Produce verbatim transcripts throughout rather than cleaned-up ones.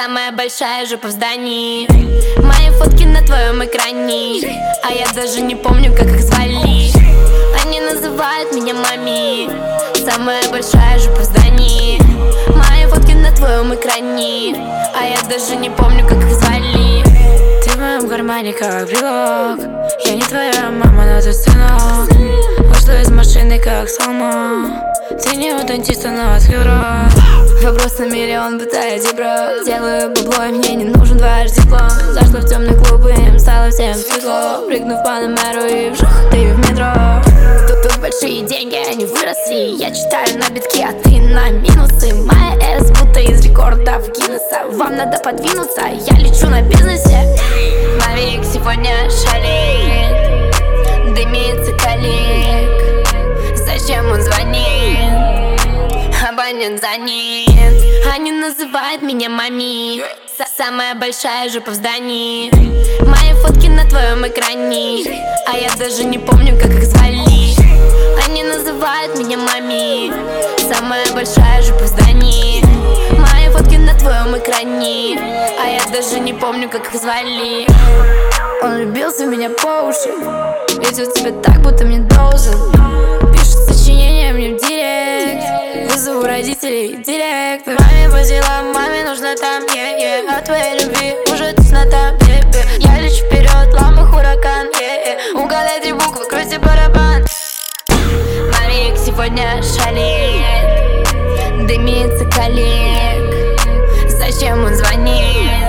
Самая большая жопа в здании. Мои фотки на твоем экране, а я даже не помню, как их звали. Они называют меня мами. Самая большая жопа в здании. Мои фотки на твоем экране, а я даже не помню, как их звали. Ты в моем кармане как брелок. Я не твоя мама, но ты сынок. Вышла из машины как слома. Ты не у дантиста, но открыл рот. Вопрос на миллион, пытаюсь бро. Делаю бабло, и мне не нужен дважды диплом. Зашла в темный клуб, и им стало всем светло. Прыгнув по номеру и вжух, ты в метро. Тут, тут большие деньги, они выросли. Я читаю на битки, а ты на минусы. Моя эс будто из рекордов Гиннесса. Вам надо подвинуться, я лечу на бизнесе. Мавик сегодня шалит, дымится коллег. Зачем он звонит? Абонент занят. Они называют меня мами. Самая большая жопа в здании. Мои фотки на твоем экране, а я даже не помню, как их звали. Они называют меня мами. Самая большая жопа в здании. Мои фотки на твоем экране, а я даже не помню, как их звали. Он влюбился в меня по уши, ведет себя так, будто мне должен. Пишет сочинения мне в директ. Вызову родителей, директор. Маме по делам, маме нужно там, е-е. От твоей любви уже теснота, бе-бе. Я лечу вперед, ламбо хуракан, е-е. Угадай три буквы, крути барабан. Мавик сегодня шалит, дымится коллег. Зачем он звонит?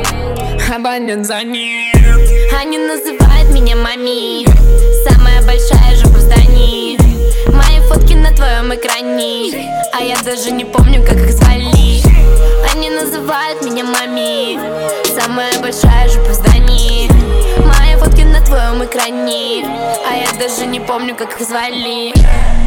Абонент занят. Они называют меня мами. Самая большая жопа в здании. Мои фотки на твоем экране, а я даже не помню, как их звали. Они называют меня мами. Самая большая жопа в здании. Мои фотки на твоем экране, а я даже не помню, как их звали.